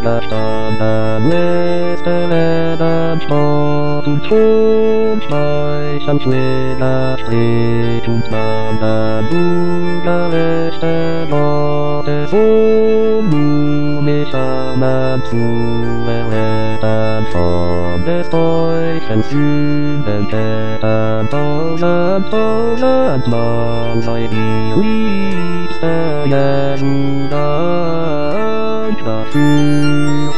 verstanden, liste werden Sport und Ton, Speichern, Widerstrich und Wandern, ungerechte Worte, so nur mich armen zu erretten von des Teufels Sühnenketten, tausendmal sei die liebste Jesu Dank dafür.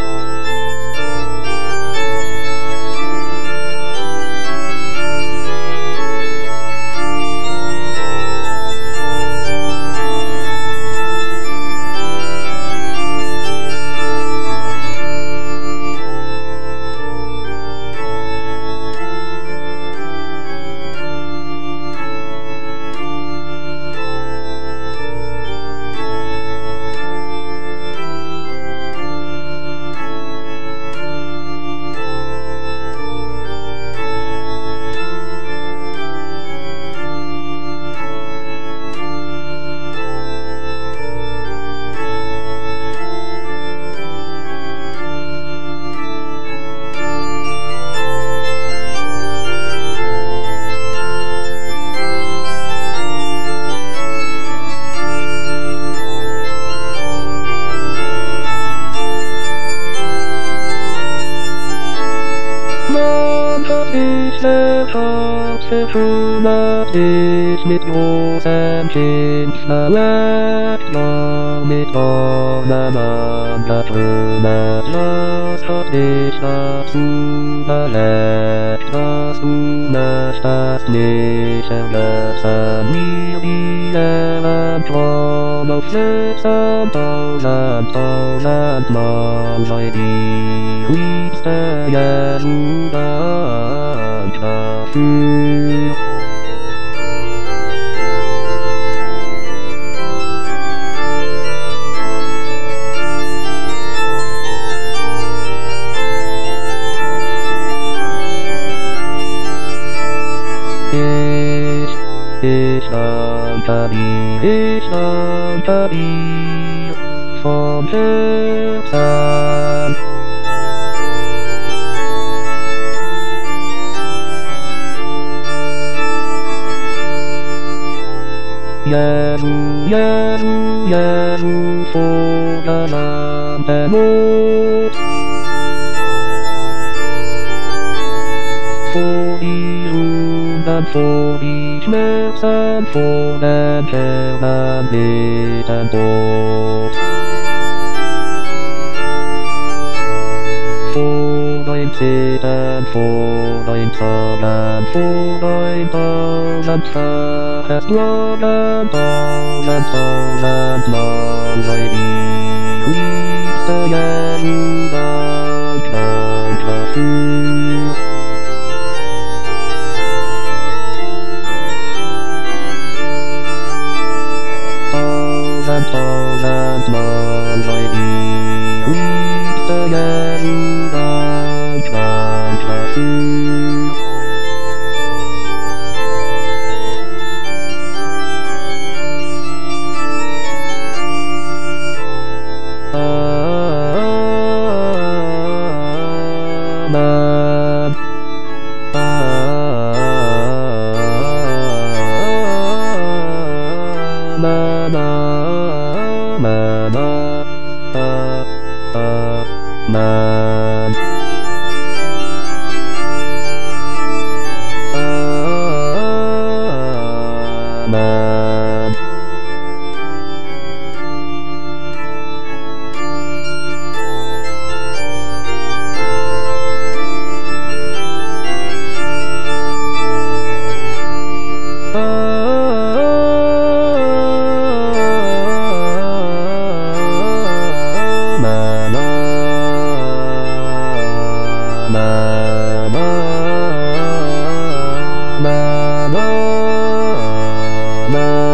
Ich kümmert dich mit großem Kind verleckt, war mit Dornen angetrümmert, was hat dich dazu verletzt, dass du möchtest mich erlösen, mir wie ihren Traum aufschützen, tausendmal sei die liebste Jesu Dank dafür. Ich danke dir vom Herzen. Jesu, Jesu, Jesu, vorgenannte Not. Vor die Wunden, vor die Schmerzen, vor den Kernen mit dem Tod. Vor dein Zittern, vor dein Zagen, vor dein tausendfaches Klagen, tausendmal sei die liebste Jesu Dank dafür. Tausendmal sei die liebste Jesu Dank dafür. Amen. Na